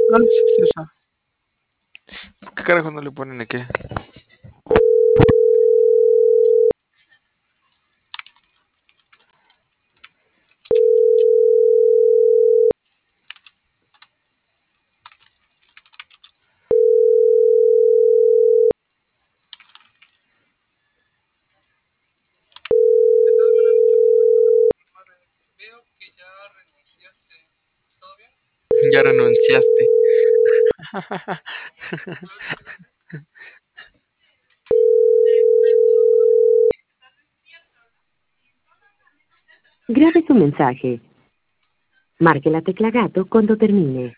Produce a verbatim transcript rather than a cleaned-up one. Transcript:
Ah, sí, sí, esa. ¿Qué carajo no le ponen aquí? Ya renunciaste. Grabe su mensaje. Marque la tecla gato cuando termine.